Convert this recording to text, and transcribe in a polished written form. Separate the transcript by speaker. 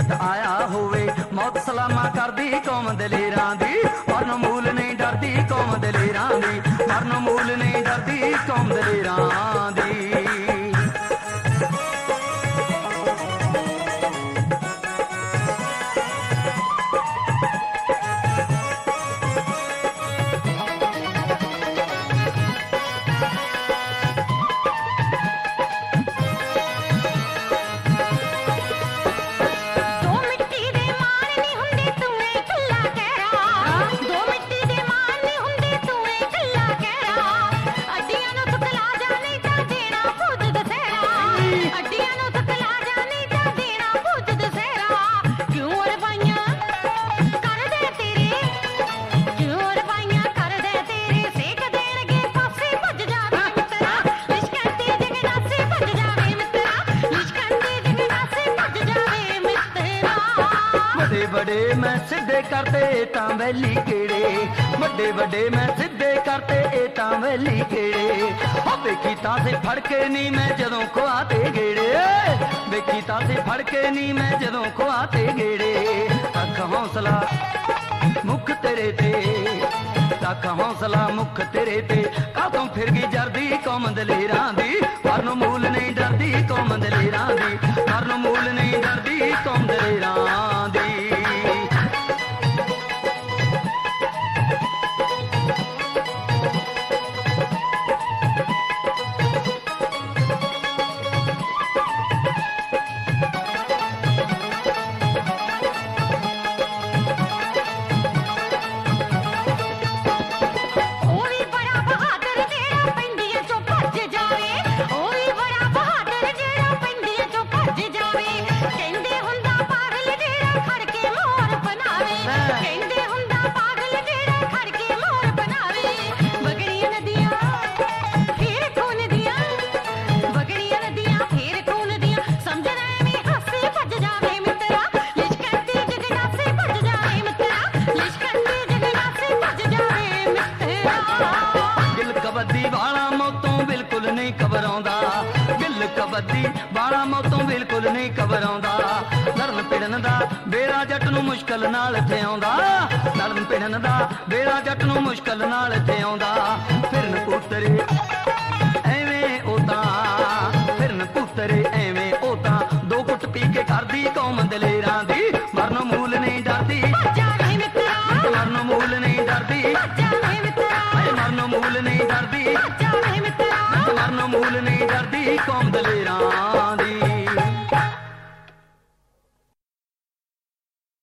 Speaker 1: ਢਿੱਡ ਆਇਆ ਹੋਵੇ ਮੌਤ ਸਲਾਮਾਂ ਕਰਦੀ ਕੌਮ ਦਲੇਰਾਂ ਦੀ ਮਰਨ ਮੂਲ ਨਹੀਂ ਡਰਦੀ ਕੌਮ ਦਲੇਰਾਂ ਦੀ ਮਰਨ ਮੂਲ ਨਹੀਂ ਡਰਦੀ ਕੌਮ ਦਲੇਰਾਂ ਦੀ बड़े मैं सिद्धे करते तां वैली केड़े बड़े बड़े मैं सिद्धे करते तां वैली केड़े वेखी तां से फड़ के नी मैं जदों खुआते गेड़े वेखी तां से फड़ के नी मैं जदों खुआते गेड़े अख हौसला मुख तेरे ते अख हौसला मुख तेरे ते कातों फिर गई जरदी कौम दलेरां दी मरन मूल नहीं डरदी कौम दलेरां दी मरन मूल नहीं डरदी कौम दलेरां दी कबड्डी बाला मौतों बिल्कुल नहीं घबराउंदा लड़न भिड़न दा बेड़ा जट नूं मुश्किल नाल इत्थे आउंदा लड़न भिड़न दा बेड़ा जट नूं मुश्किल नाल इत्थे आउंदा फिरन पुत्तरे एवें ओतां फिरन पुत्तरे एवें ओतां दो घुट पी के करदी कौम दलेरां दी मरन मूल नहीं डरदी मरन मूल नहीं डरदी मरन मूल नहीं डरदी मरन मूल नहीं डरदी कौम दलेरां